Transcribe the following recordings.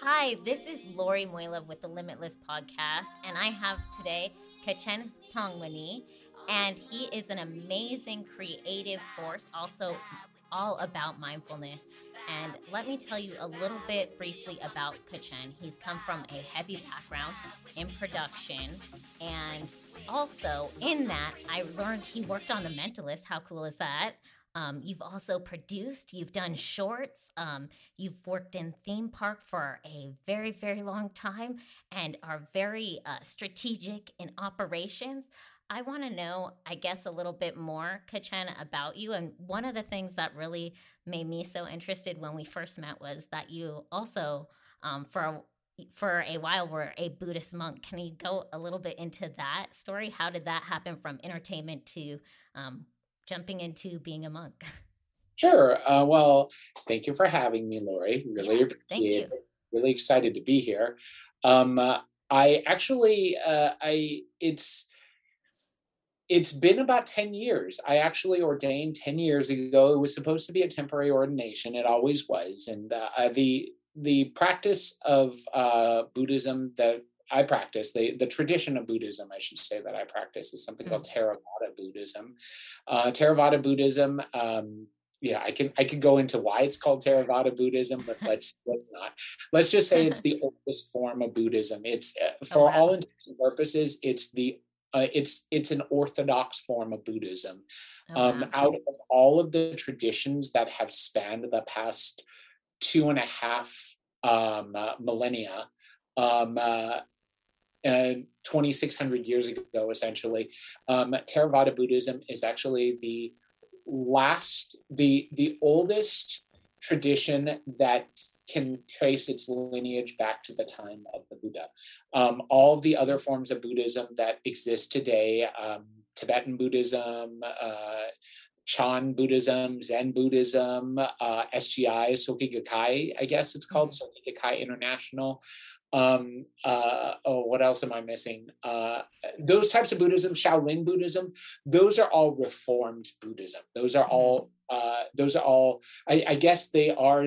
Hi, this is Lori Moilov with the Limitless Podcast, and I have today Kachen Tongwani, and he is an amazing creative force, also all about mindfulness. And let me tell you a little bit briefly about Kachen. He's come from a heavy background in production, and also in that, I learned he worked on The Mentalist. How cool is that? You've also produced, you've done shorts, you've worked in theme park for a very, very long time and are very strategic in operations. I want to know, I guess, a little bit more, Kachen, about you. And one of the things that really made me so interested when we first met was that you also, for a while, were a Buddhist monk. Can you go a little bit into that story? How did that happen from entertainment to um, jumping into being a monk? Sure. Well, thank you for having me, Lori. Really Yeah, thank appreciate you. it. Really excited to be here. Um, uh, I actually, it's been about 10 years. I actually ordained 10 years ago. It was supposed to be a temporary ordination. It always was. And the practice of Buddhism that I practice, the tradition of Buddhism, I should say, that I practice is something called Mm. Theravada Buddhism. Theravada Buddhism, yeah, I could go into why it's called Theravada Buddhism, but let's not. Let's just say it's the oldest form of Buddhism. It's Oh, for all wow. intents and purposes, it's an orthodox form of Buddhism. Oh, wow. Out of all of the traditions that have spanned the past two and a half millennia, um, uh, 2,600 years ago, essentially, Theravada Buddhism is actually the oldest tradition that can trace its lineage back to the time of the Buddha. All of the other forms of Buddhism that exist today, Tibetan Buddhism, Chan Buddhism, Zen Buddhism, SGI, Soka Gakkai, I guess it's called Mhm. Soka Gakkai International. What else am I missing? Those types of Buddhism, Shaolin Buddhism, those are all reformed Buddhism. Mhm. Those are all. I guess they are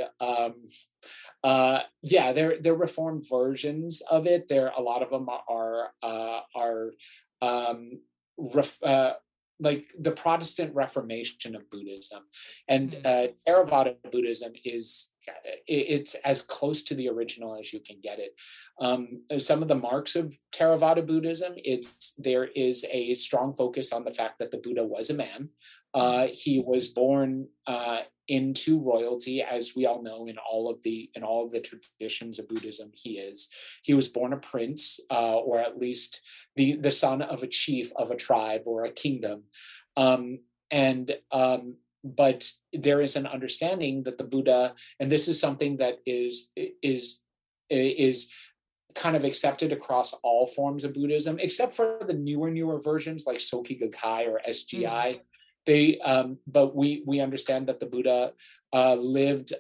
yeah, they're reformed versions of it. There, a lot of them are um, ref, like the Protestant Reformation of Buddhism, and Mhm. Theravada Buddhism it's as close to the original as you can get it. Some of the marks of Theravada Buddhism, there is a strong focus on the fact that the Buddha was a man. Mhm. He was born into royalty, as we all know, in all of the traditions of Buddhism. He was born a prince, or at least the son of a chief of a tribe or a kingdom, um, and but there is an understanding that the Buddha, and this is something that is kind of accepted across all forms of Buddhism, except for the newer versions like Soka Gakkai or Mhm. SGI. But we understand that the Buddha lived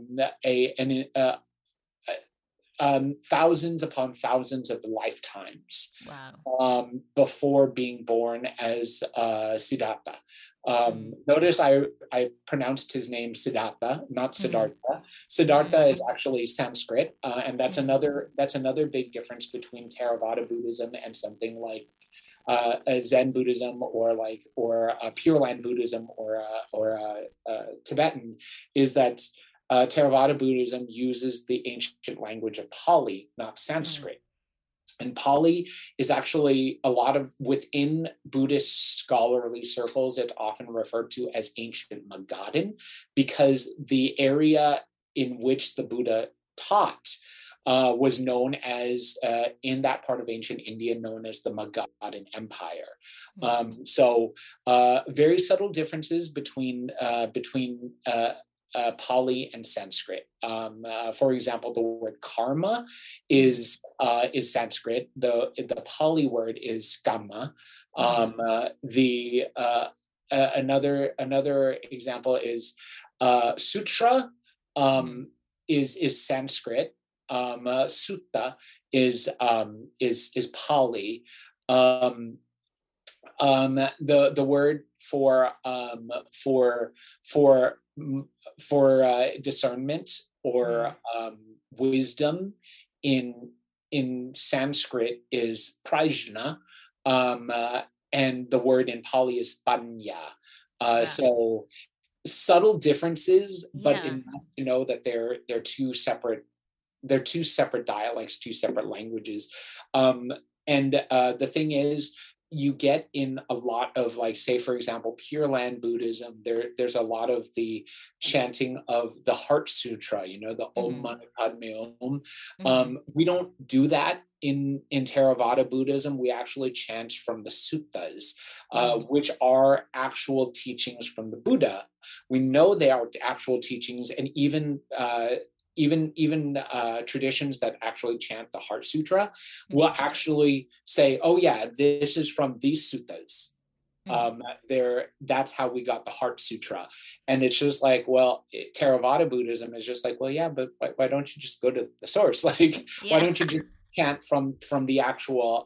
thousands upon thousands of lifetimes Wow. before being born as Siddhartha. Mhm. Notice I pronounced his name Siddhartha, not Mhm. Siddhartha. Siddhartha Mhm. is actually Sanskrit, and Mhm. that's another big difference between Theravada Buddhism and something like Zen Buddhism or Pure Land Buddhism or Tibetan, is that Theravada Buddhism uses the ancient language of Pali, not Mhm. Sanskrit. And Pali is actually a lot of within Buddhist scholarly circles, it's often referred to as ancient Magadhan, because the area in which the Buddha taught was known as, in that part of ancient India, known as the Magadhan Empire. Mhm. Very subtle differences between Pali and Sanskrit. For example, the word karma Mhm. is Sanskrit. The Pali word is kamma. Mhm. The Another example is sutra Mhm. um, is Sanskrit. Sutta is Pali. Um, the word for for discernment or wisdom in Sanskrit is prajna, and the word in Pali is panya. So subtle differences, but enough to know that they're two separate dialects, two separate languages. And the thing is, you get in a lot of, like, say, for example, Pure Land Buddhism, there's a lot of the chanting of the Heart Sutra, the Om Mani Padme Om. We don't do that in Theravada Buddhism. We actually chant from the suttas, which are actual teachings from the Buddha. We know they are actual teachings, and even traditions that actually chant the Heart Sutra will actually say, "Oh yeah, this is from these suttas." That's how we got the Heart Sutra. And it's just like, well, Theravada Buddhism is just like, well, yeah, but why don't you just go to the source? Like, why don't you just chant from the actual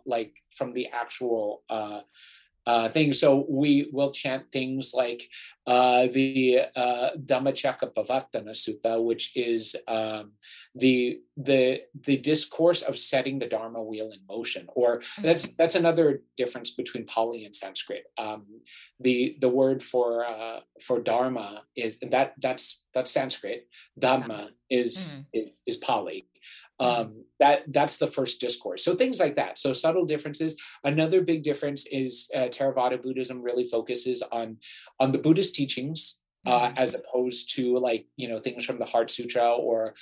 thing? So we will chant things like the Dhammacakkappavattana Sutta, which is the discourse of setting the Dharma wheel in motion. Or that's another difference between Pali and Sanskrit. The word for Dharma is that's Sanskrit. Dhamma is Pali. That's the first discourse. So things like that. So subtle differences. Another big difference is Theravada Buddhism really focuses on the Buddhist teachings, as opposed to, like, things from the Heart Sutra, or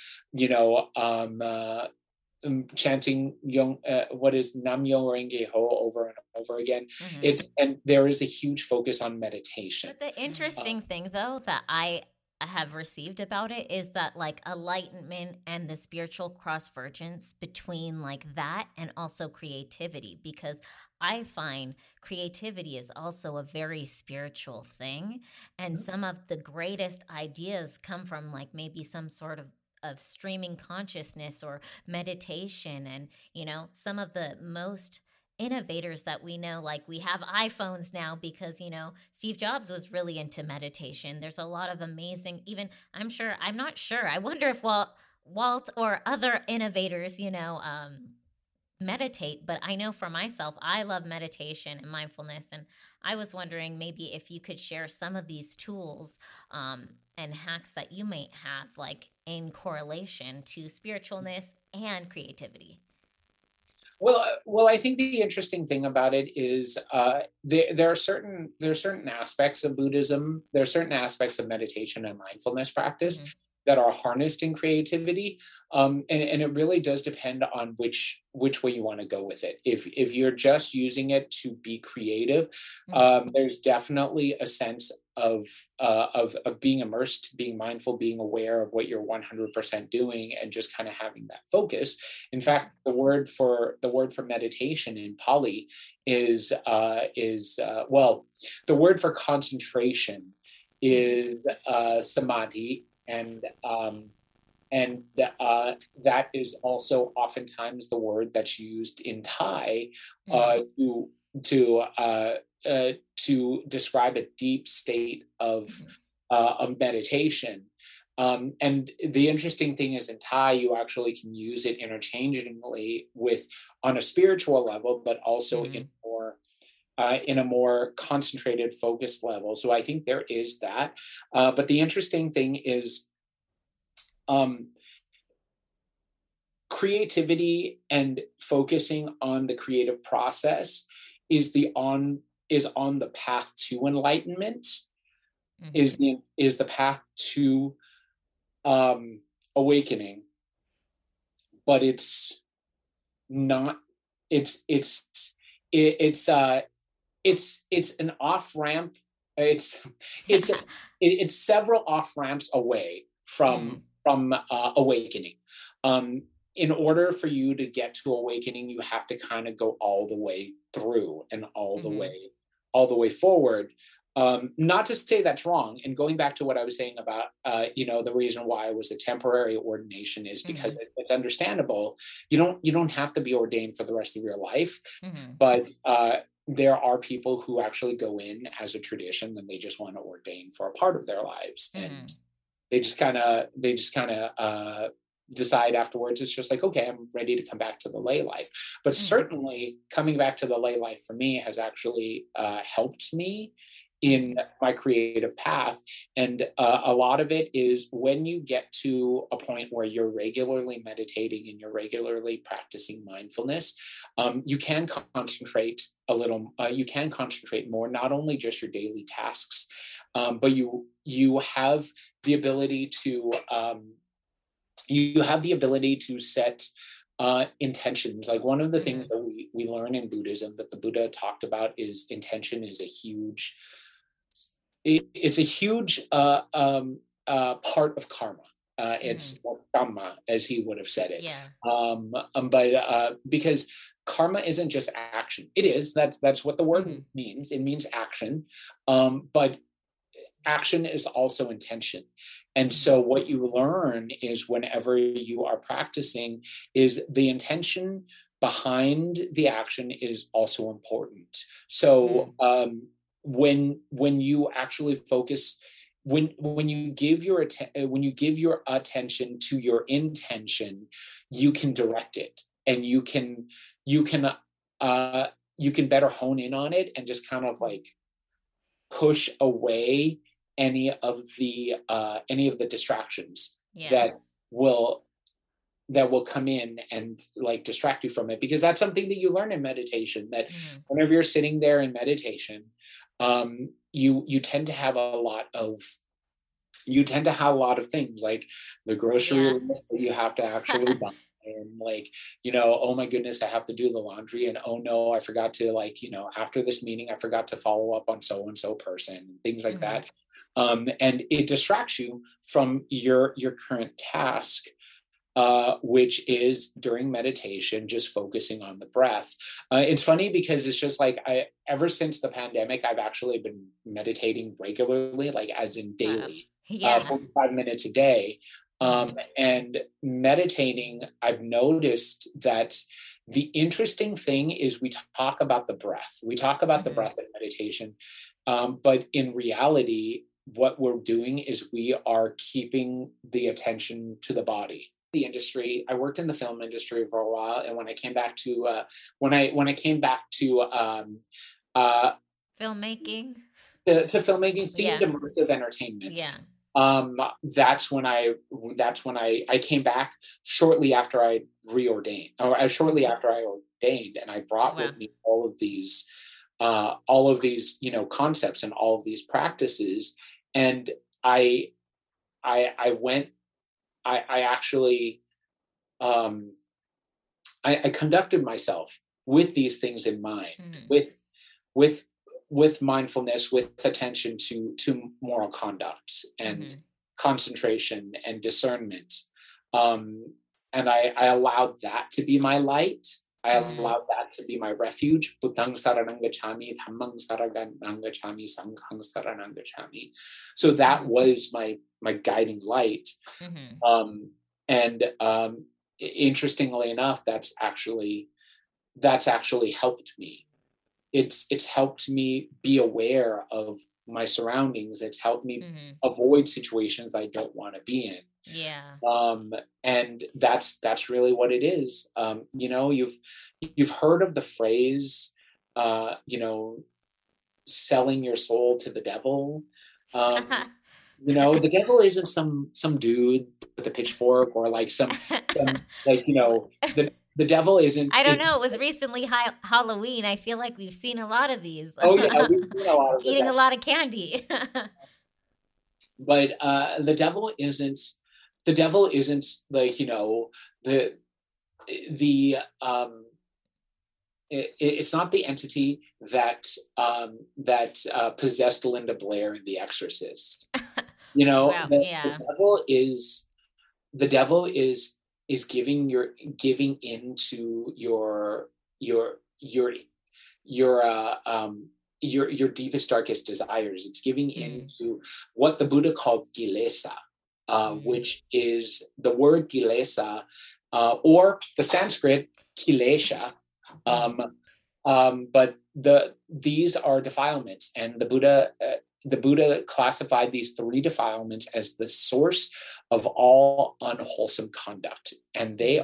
chanting what is Nam Myo Renge Ho over and over again. And there is a huge focus on meditation. But the interesting thing, though, that I have received about it is that, like, enlightenment and the spiritual crossvergence between, like, that and also creativity, because I find creativity is also a very spiritual thing, and some of the greatest ideas come from, like, maybe some sort of streaming consciousness or meditation. And some of the most innovators that we know, like, we have iPhones now because Steve Jobs was really into meditation. There's a lot of amazing, even I'm not sure, I wonder if Walt or other innovators meditate. But I know for myself, I love meditation and mindfulness, and I was wondering maybe if you could share some of these tools and hacks that you might have, like, in correlation to spiritualness and creativity. Well, I think the interesting thing about it is there are certain aspects of Buddhism, there are certain aspects of meditation and mindfulness practice that are harnessed in creativity, and it really does depend on which way you want to go with it. If you're just using it to be creative, there's definitely a sense of being immersed, being mindful, being aware of what you're 100% doing, and just kind of having that focus. In fact, the word for meditation in Pali is the word for concentration is samadhi, and that is also oftentimes the word that's used in Thai to describe a deep state of meditation. And the interesting thing is, in Thai, you actually can use it interchangeably on a spiritual level, but also in a more concentrated, focused level. So I think there is that. But the interesting thing is, creativity and focusing on the creative process is on the path to enlightenment, is the path to awakening. But it's not. It's an off ramp. It's several off ramps away from awakening. In order for you to get to awakening, you have to kind of go all the way through and all the way forward. Not to say that's wrong. And going back to what I was saying about, the reason why it was a temporary ordination is because it's understandable. You don't have to be ordained for the rest of your life, but there are people who actually go in as a tradition and they just want to ordain for a part of their lives. And they just kind of decide afterwards. It's just like, okay, I'm ready to come back to the lay life. But certainly coming back to the lay life for me has actually helped me in my creative path. And a lot of it is when you get to a point where you're regularly meditating and you're regularly practicing mindfulness, you can concentrate a little, you can concentrate more, not only just your daily tasks, but you have the ability to, set intentions. Like one of the things that we learn in Buddhism that the Buddha talked about is intention is a huge, it's a huge part of karma. It's dhamma, as he would have said it. But because karma isn't just action. It is. That's what the word means. It means action. But action is also intention. And so what you learn is whenever you are practicing is the intention behind the action is also important. So when you actually focus, when you give your attention to your intention, you can direct it, and you can better hone in on it and just kind of like push away any of the distractions that will come in and like distract you from it, because that's something that you learn in meditation, that whenever you're sitting there in meditation, you tend to have a lot of things, like the grocery list that you have to actually buy. And like, oh my goodness, I have to do the laundry, and oh no, I forgot to, like, after this meeting, I forgot to follow up on so-and-so person, things like that. And it distracts you from your current task, which is during meditation, just focusing on the breath. It's funny because it's just like ever since the pandemic, I've actually been meditating regularly, like as in daily, 45 minutes a day. And meditating, I've noticed that the interesting thing is we talk about the breath. We talk about the breath in meditation. But in reality, what we're doing is we are keeping the attention to the body. The industry, I worked in the film industry for a while, and when I came back to filmmaking, to filmmaking, themed immersive entertainment. That's when I came back shortly after I reordained, or shortly after I ordained, and I brought with me all of these concepts and all of these practices, and I conducted myself with these things in mind, with mindfulness, with attention to moral conduct and concentration and discernment. And I allowed that to be my light. I allowed that to be my refuge. Buddhang saranang gacchami, dhammang saranang gacchami, sanghang saranang gacchami. So that was my guiding light. And interestingly enough, that's actually helped me. It's helped me be aware of my surroundings. It's helped me avoid situations I don't want to be in. And that's really what it is. You've heard of the phrase, selling your soul to the devil. The devil isn't some dude with a pitchfork, or like some like, the devil isn't. I don't know. It was recently Halloween. I feel like we've seen a lot of these. Oh yeah, we've seen a lot of eating a lot of candy. But the devil isn't like, it's not the entity that possessed Linda Blair in The Exorcist. The devil is giving into your deepest, darkest desires. It's giving into what the Buddha called kilesa, which is the word kilesa, or the Sanskrit kilesha. But these are defilements, and the Buddha the Buddha classified these 3 defilements as the source of all unwholesome conduct, and they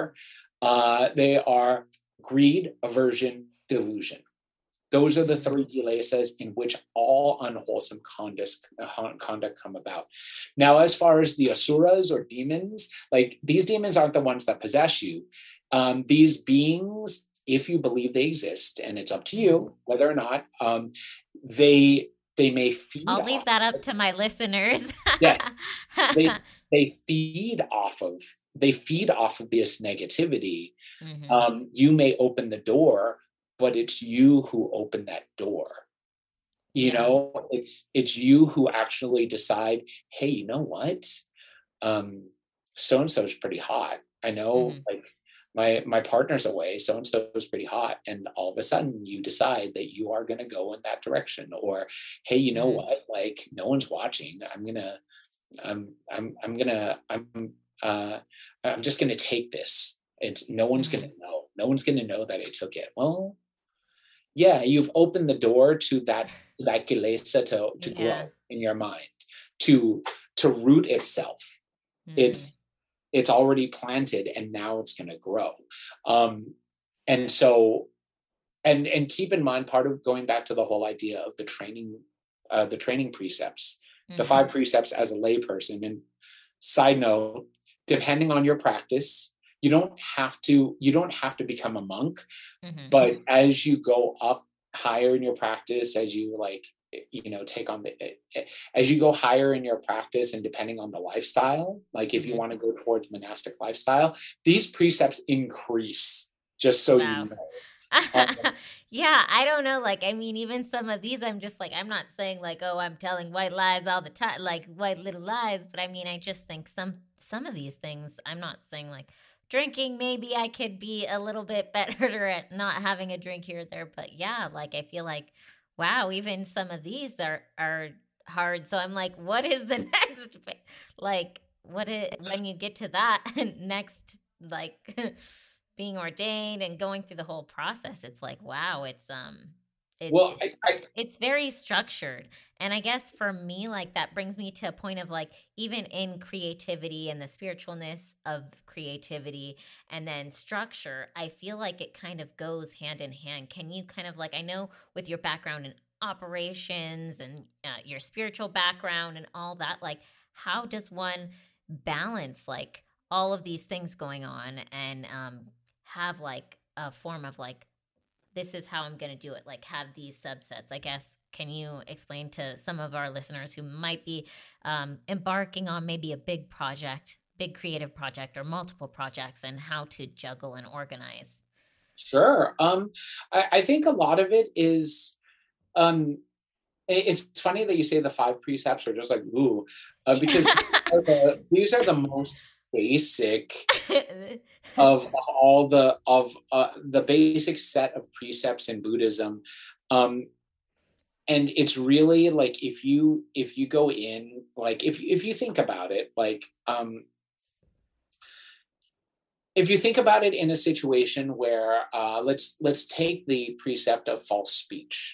are greed, aversion, delusion. Those are the 3 kilesas in which all unwholesome conduct come about. Now, as far as the asuras or demons, like these demons aren't the ones that possess you. These beings, if you believe they exist, and it's up to you whether or not, they may feed. I'll leave that up to my listeners. Yes, they feed off of this negativity. You may open the door, but it's you who open that door. You know, it's you who actually decide, hey, you know what? So and so is pretty hot. I know, like my partner's away, so and so is pretty hot, and all of a sudden you decide that you are going to go in that direction. Or, hey, you know what? Like, no one's watching. I'm just gonna take this. It's no one's gonna know. No one's gonna know that I took it. Well, yeah, you've opened the door to that kilesa to grow in your mind, to root itself. It's already planted, and now it's gonna grow. And so, and keep in mind, part of going back to the whole idea of the training precepts, the 5 precepts as a layperson. And side note, depending on your practice, you don't have to become a monk, but as you go up higher in your practice, as you as you go higher in your practice, and depending on the lifestyle, like if you want to go towards monastic lifestyle, these precepts increase, just so you know. Yeah, I don't know. Like, I mean, even some of these, I'm just like, I'm not saying like, oh, I'm telling white lies all the time, like white little lies. But I mean, I just think some of these things, I'm not saying like drinking, maybe I could be a little bit better at not having a drink here or there. But yeah, like I feel like, wow, even some of these are hard. So I'm like, what is the next? Like, when you get to that next, like being ordained and going through the whole process, it's like, wow, it's very structured. And I guess for me, like that brings me to a point of like, even in creativity and the spiritualness of creativity and then structure, I feel like it kind of goes hand in hand. Can you kind of like, I know with your background in operations and your spiritual background and all that, like how does one balance like all of these things going on and have like a form of like, this is how I'm going to do it, like have these subsets, I guess. Can you explain to some of our listeners who might be embarking on maybe a big creative project or multiple projects, and how to juggle and organize? Sure. I think a lot of it is, it's funny that you say the 5 precepts are just like, ooh, because these are the most basic of all the basic set of precepts in Buddhism. And it's really like, if you go in, like if you think about it, like if you think about it in a situation where let's take the precept of false speech.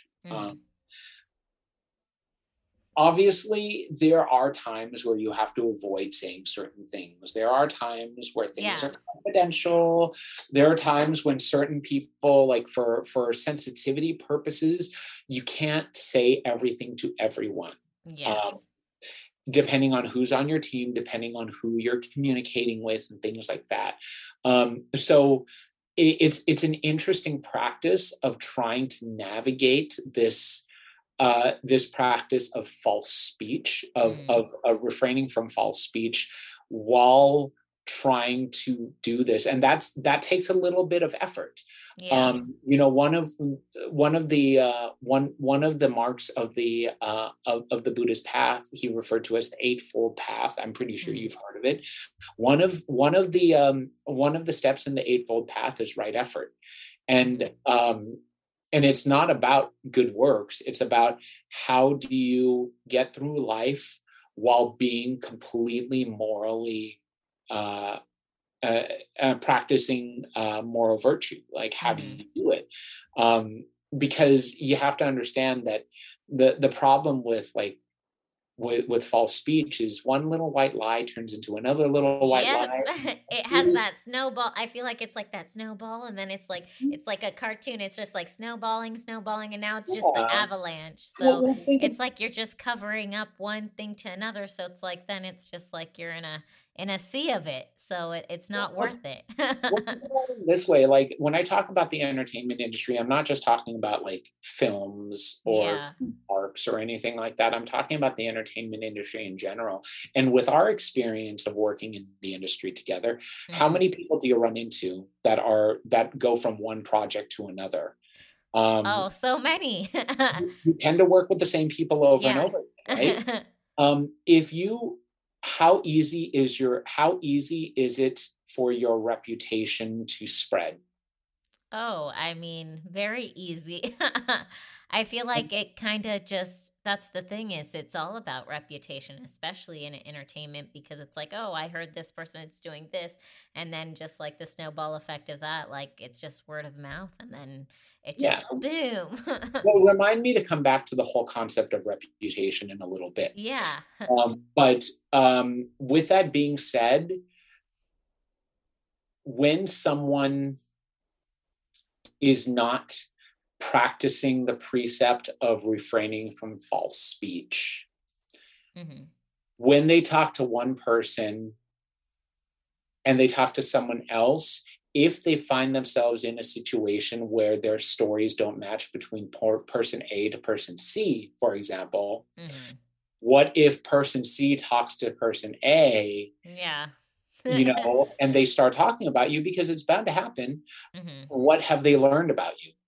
Obviously, there are times where you have to avoid saying certain things. There are times where things are confidential. There are times when certain people, like for sensitivity purposes, you can't say everything to everyone. Depending on who's on your team, depending on who you're communicating with, and things like that. So it's an interesting practice of trying to navigate this practice of false speech, of refraining from false speech while trying to do this, and that takes a little bit of effort. One of the marks of the Buddha's path, he referred to as the Eightfold Path. I'm pretty sure you've heard of it. One of the steps in the Eightfold Path is right effort, and it's not about good works. It's about, how do you get through life while being completely morally practicing moral virtue? Like, how do you do it? because you have to understand that the problem with like with false speech is one little white lie turns into another little white Yep. lie. It has that snowball. I feel like it's like that snowball, and then it's like a cartoon. It's just like snowballing, snowballing, and now it's just the Yeah. avalanche. So Well, think it's like you're just covering up one thing to another. So it's like then it's just like you're in a sea of it. So it's not worth it. well, think about it this way, like when I talk about the entertainment industry, I'm not just talking about like films or Yeah. parks or anything like that. I'm talking about the entertainment industry in general. And with our experience of working in the industry together, how Hmm. many people do you run into that go from one project to another? Oh, Um, so many. you tend to work with the same people over and Yeah. over, right? If you how easy is it for your reputation to spread? Oh, I mean, very easy. I feel like it kind of just that's the thing is it's all about reputation, especially in entertainment because it's like, "Oh, I heard this person is doing this." And then just like the snowball effect of that, like it's just word of mouth and then it Yeah. just boom. Well, remind me to come back to the whole concept of reputation in a little bit. Yeah. But with that being said, when someone is not practicing the precept of refraining from false speech, Hmm. when they talk to one person and they talk to someone else, if they find themselves in a situation where their stories don't match between person A to person C, for example, Hmm. what if person C talks to person A, Yeah. and they start talking about you because it's bound to happen? Hmm. What have they learned about you?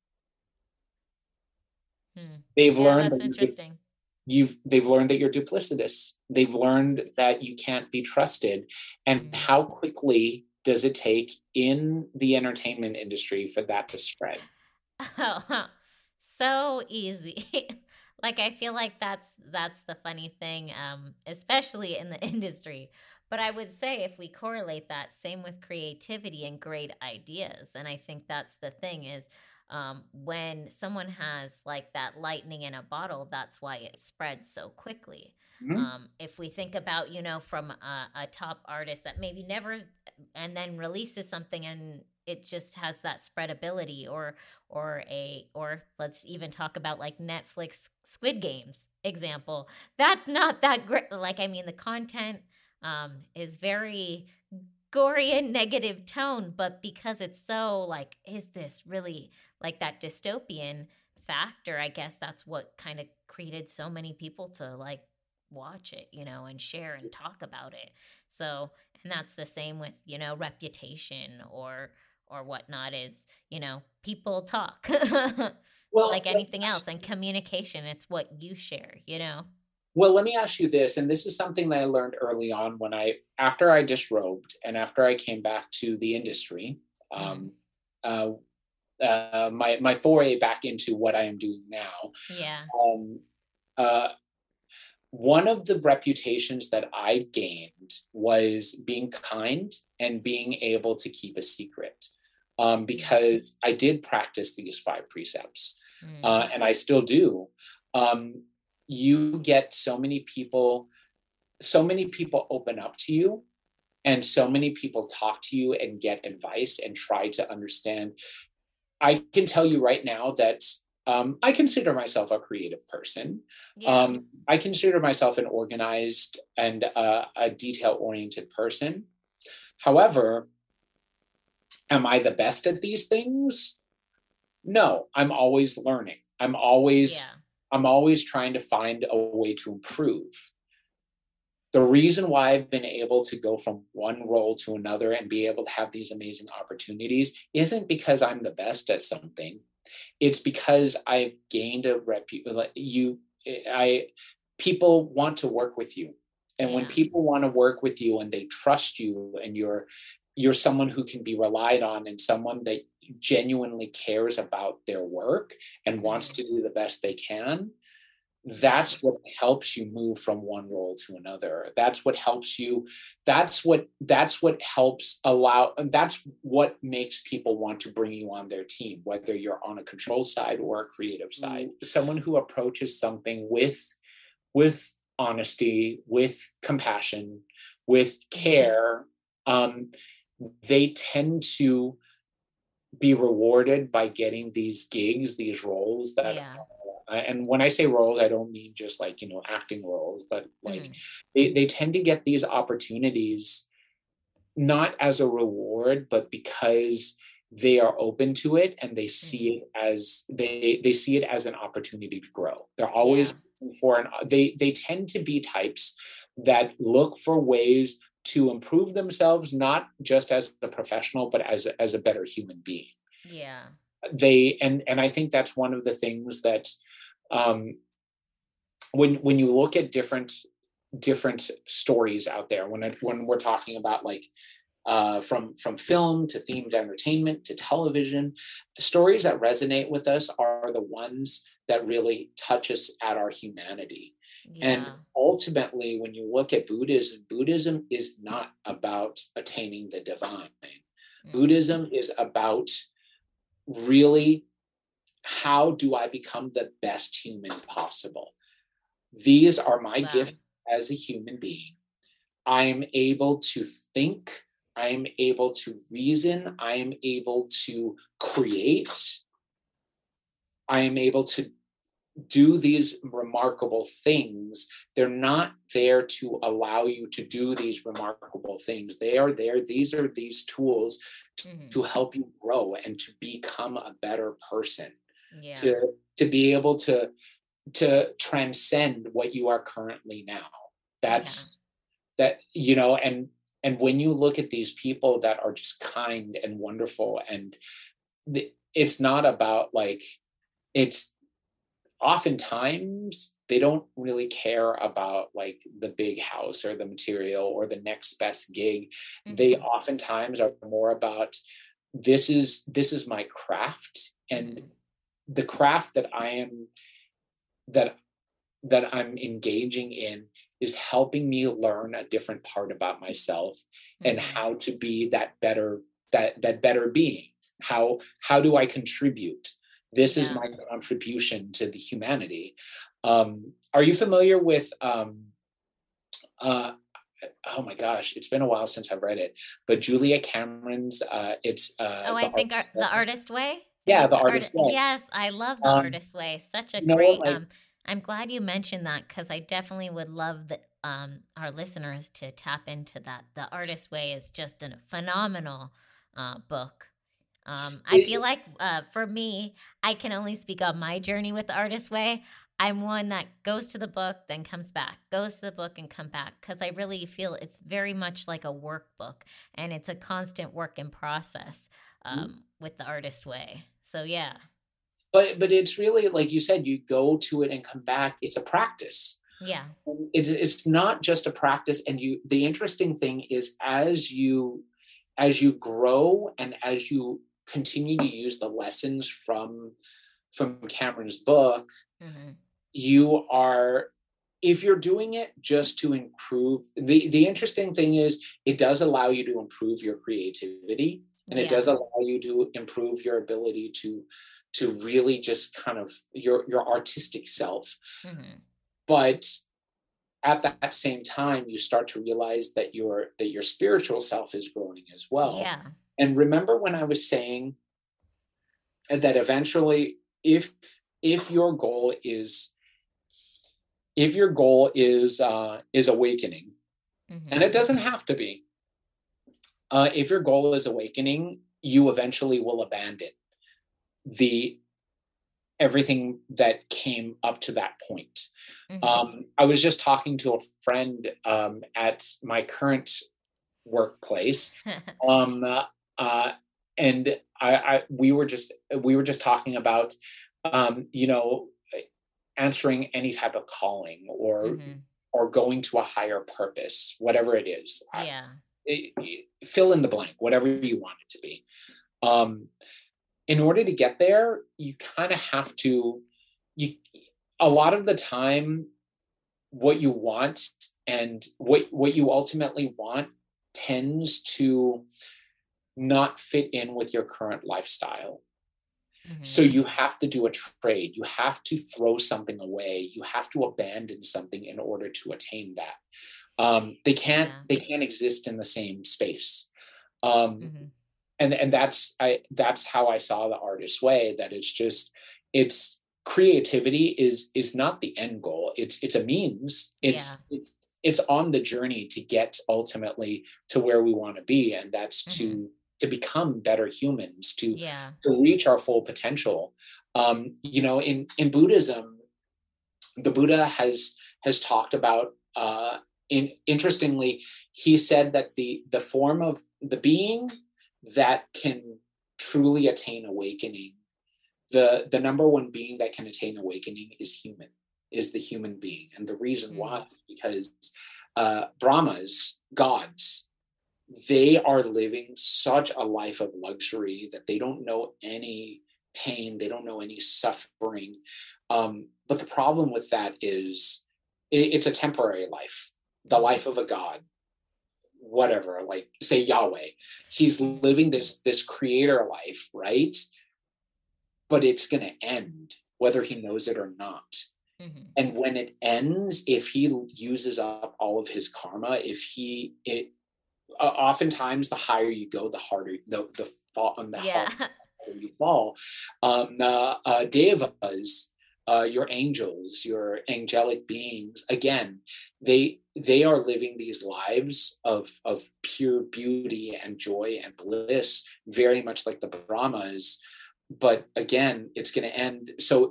Hmm. They've Yeah, learned that's that interesting. they've learned that you're duplicitous. They've learned that you can't be trusted. And Hmm. how quickly does it take in the entertainment industry for that to spread? Oh, so easy. Like I feel like that's the funny thing, especially in the industry. But I would say if we correlate that, same with creativity and great ideas. And I think that's the thing is when someone has like that lightning in a bottle, that's why it spreads so quickly. Mhm. If we think about, from a top artist that maybe never and then releases something and it just has that spreadability or let's even talk about like Netflix Squid Games example. That's not that great. Like I mean the content is very gory and negative tone, but because it's so like is this really like that dystopian factor, I guess that's what kind of created so many people to like watch it, and share and talk about it. So, and that's the same with, reputation or whatnot is, people talk. Well, Like anything else and communication, it's what you share. let me ask you this, and this is something that I learned early on after I disrobed and after I came back to the industry. Mm, Um, uh, my foray back into what I am doing now. yeah. Um, uh, One of the reputations that I gained was being kind and being able to keep a secret, Mm, because I did practice these five precepts, mm, and I still do. You get so many people open up to you, and so many people talk to you and get advice and try to understand. I can tell you right now that I consider myself a creative person. yeah. I consider myself an organized and a detail oriented person. However, am I the best at these things? No, I'm always learning. Yeah. I'm always trying to find a way to improve. The reason why I've been able to go from one role to another and be able to have these amazing opportunities isn't because I'm the best at something. It's because I've gained a I people want to work with you. And when Yeah. people want to work with you and they trust you and you're someone who can be relied on and someone that genuinely cares about their work and wants Hmm. to do the best they can, that's what helps you move from one role to another. That's what helps you. That's what helps allow, and that's what makes people want to bring you on their team, whether you're on a control side or a creative side. Someone who approaches something with honesty, with compassion, with care, they tend to be rewarded by getting these gigs, these roles that and when I say roles, I don't mean just like, acting roles, but like they tend to get these opportunities not as a reward, but because they are open to it and they see it as they see it as an opportunity to grow. They're always they tend to be types that look for ways to improve themselves, not just as a professional, but as a better human being. Yeah. And I think that's one of the things that when you look at different stories out there, when we're talking about like from film to themed entertainment to television, the stories that resonate with us are the ones that really touch us at our humanity. And ultimately, when you look at Buddhism is not about attaining the divine. Buddhism is about really, how do I become the best human possible? These are my gifts as a human being. I am able to think. I am able to reason. I am able to create. I am able to do these remarkable things. They're not there to allow you to do these remarkable things. They are there. These are these tools to help you grow and to become a better person. To be able to transcend what you are currently now. That's that, and when you look at these people that are just kind and wonderful, and it's not about like, it's oftentimes they don't really care about like the big house or the material or the next best gig. They oftentimes are more about, this is my craft, and the craft that I'm engaging in is helping me learn a different part about myself and how to be that better being. How do I contribute? This is my contribution to the humanity. Are you familiar with oh my gosh, it's been a while since I've read it, but Julia Cameron's I think The Artist Way? Yeah, The Artist Way. Yes, I love The Artist Way. Such a great I'm glad you mentioned that, because I definitely would love our listeners to tap into that. The Artist Way is just a phenomenal book. I feel like for me, I can only speak on my journey with The Artist Way. I'm one that goes to the book, then comes back, goes to the book and come back, because I really feel it's very much like a workbook, and it's a constant work in process with The Artist Way. So yeah. But it's really, like you said, you go to it and come back. It's a practice. Yeah. It's not just a practice. And the interesting thing is, as you grow and as you continue to use the lessons from Cameron's book, you are, if you're doing it just to improve, the interesting thing is it does allow you to improve your creativity, and it does allow you to improve your ability to really just kind of your artistic self. But at that same time, you start to realize that your spiritual self is growing as well. Yeah. And remember when I was saying that eventually, if your goal is awakening, and it doesn't have to be, if your goal is awakening, you eventually will abandon everything that came up to that point. I was just talking to a friend at my current workplace, and we were just talking about answering any type of calling or going to a higher purpose, whatever it is. Fill in the blank, whatever you want it to be. In order to get there, you kind of have to, a lot of the time, what you want and what you ultimately want tends to not fit in with your current lifestyle. So Mm-hmm. you have to do a trade. You have to throw something away. You have to abandon something in order to attain that. They can't Yeah. they can't exist in the same space. Um, Mm-hmm. and that's how I saw the artist's way. That it's creativity is not the end goal. It's a means. Yeah. It's on the journey to get ultimately to where we want to be, and that's Mm-hmm. to become better humans, Yeah. to reach our full potential. In Buddhism, the Buddha has talked about interestingly, he said that the form of the being that can truly attain awakening, the number one being that can attain awakening is the human being. And the reason Mm. why is because Brahmas, gods, they are living such a life of luxury that they don't know any pain, they don't know any suffering. But the problem with that is it's a temporary life, the Mm-hmm. life of a god, whatever, like say Yahweh. He's living this creator life, right? But it's going to end whether he knows it or not. Mm-hmm. And when it ends, if he uses up all of his karma, if he it oftentimes the higher you go, the harder the fall and the Yeah. harder you fall. Devas, your angels, your angelic beings, again, they are living these lives of pure beauty and joy and bliss, very much like the Brahmas. But again, it's going to end. So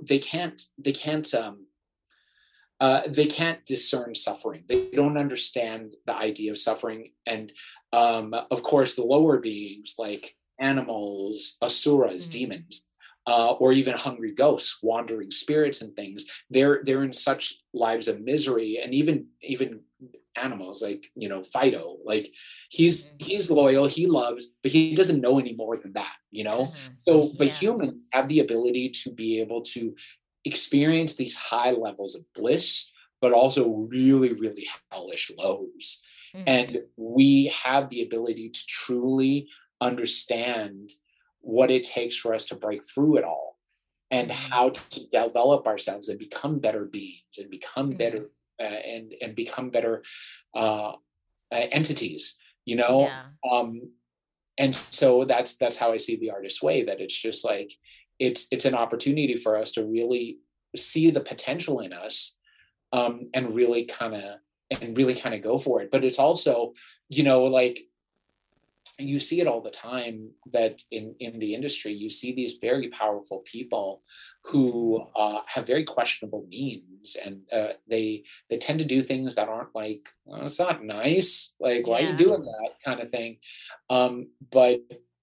they can't discern suffering. They don't understand the idea of suffering. And of course, the lower beings like animals, asuras, Mm-hmm. demons, or even hungry ghosts, wandering spirits, and things. They're in such lives of misery, and even animals like Fido, like Mm-hmm. he's loyal, he loves, but he doesn't know any more than that. Mm-hmm. So, but Yeah. humans have the ability to be able to experience these high levels of bliss, but also really, really hellish lows. Mm-hmm. And we have the ability to truly understand what it takes for us to break through it all, and Mm-hmm. how to develop ourselves and become better beings and become Mm-hmm. better and become better uh, entities. You know, Yeah. um, and so that's how I see the artist's way. That it's just like it's an opportunity for us to really see the potential in us, and really kind of go for it. But it's also, like you see it all the time that in the industry you see these very powerful people Mm-hmm. who have very questionable means, and they tend to do things that aren't like, "Oh, it's not nice, like why are you Yeah. doing that," kind of thing. But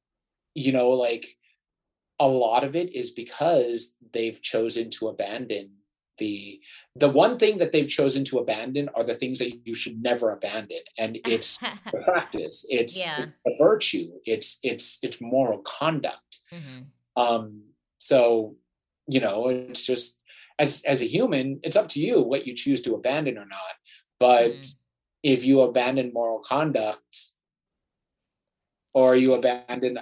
like a lot of it is because they've chosen to abandon the the one thing that they've chosen to abandon are the things that you should never abandon, and it's the practice, it's Yeah. the virtue, it's moral conduct. Mm-hmm. um so it's just, as a human, it's up to you what you choose to abandon or not. But Mm-hmm. if you abandon moral conduct, or you abandon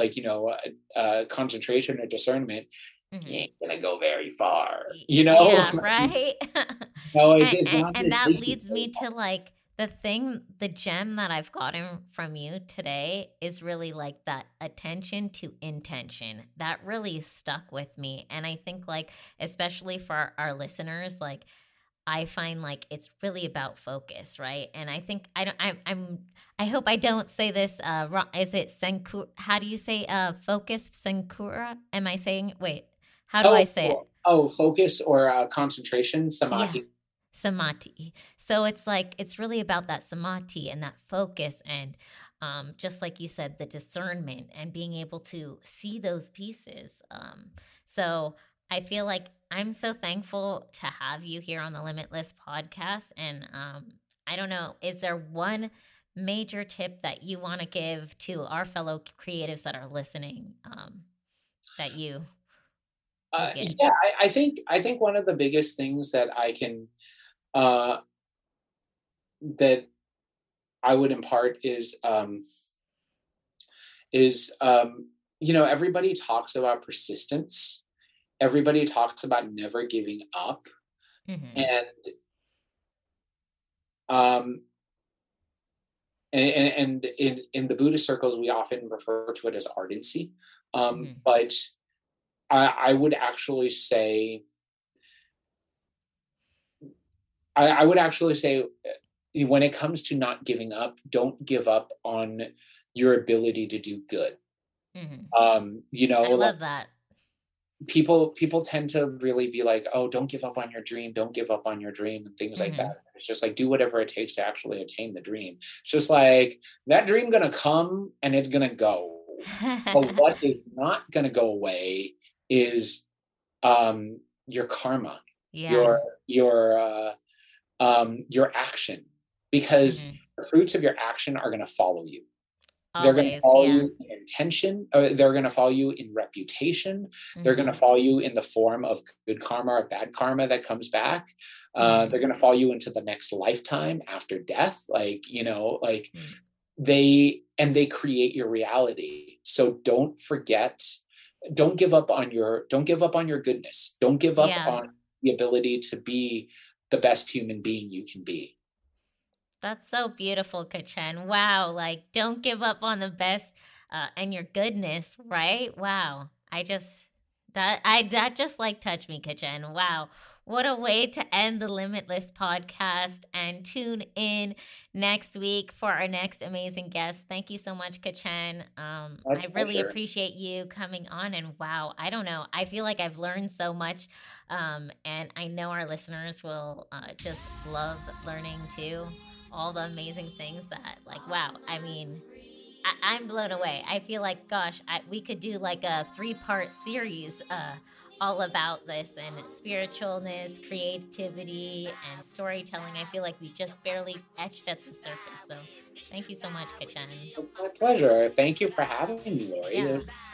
concentration or discernment, you Mm-hmm. ain't gonna go very far. Yeah, right. No, and, it's and not and gonna that take you leads very me far. to like the gem that I've gotten from you today is really like that attention to intention. That really stuck with me. And I think like especially for our listeners, like I find like it's really about focus, right? And I think I don't I hope I don't say this wrong. Is it Senkura? How do you say focus Senkura? Am I saying wait, how do I Oh, say it? focus or concentration, Yeah, samadhi. samadhi. So it's like it's really about that samadhi and that focus and just like you said, the discernment and being able to see those pieces. So I feel like I'm so thankful to have you here on the Limitless podcast. And I don't know, is there one major tip that you want to give to our fellow creatives that are listening that you Good. Yeah, I think one of the biggest things that uh, that I would impart is everybody talks about persistence. Everybody talks about never giving up, Mm-hmm. and um, and in the Buddhist circles, we often refer to it as ardency. Mm-hmm. But I would actually say, I would actually say, when it comes to not giving up, don't give up on your ability to do good. Mm-hmm. I Like love that. people tend to really be like, oh, don't give up on your dream, don't give up on your dream, and things like Mm-hmm. that. It's just like, do whatever it takes to actually attain the dream. It's just like that dream gonna come and it's gonna go. But what is not gonna go away is your karma, Yeah. your your your action, because Mm-hmm. the fruits of your action are going to follow you. They're going to Always. follow Yeah. you in intention, or they're going to follow you in reputation. They're going Mm-hmm. to follow you in the form of good karma or bad karma that comes back. Mm-hmm. They're going to follow you into the next lifetime after death. Like Mm. they create your reality. So don't forget, don't give up on your goodness. Don't give up Yeah. on the ability to be the best human being you can be. That's so beautiful, Kachen. Wow. Like, don't give up on the best and your goodness, right? Wow. That just like touched me, Kachen. Wow. What a way to end the Limitless podcast, and tune in next week for our next amazing guest. Thank you so much, Kachen. My I really pleasure. appreciate you coming on, and wow, I don't know. I feel like I've learned so much. And I know our listeners will just love learning too, all the amazing things that, like, wow, I mean, I'm blown away. I feel like, gosh, we could do like a 3-part series all about this, and spiritualness, creativity, and storytelling. I feel like we just barely etched at the surface. So thank you so much, Kachan. My pleasure. Thank you for having me, Lori. Yeah. It was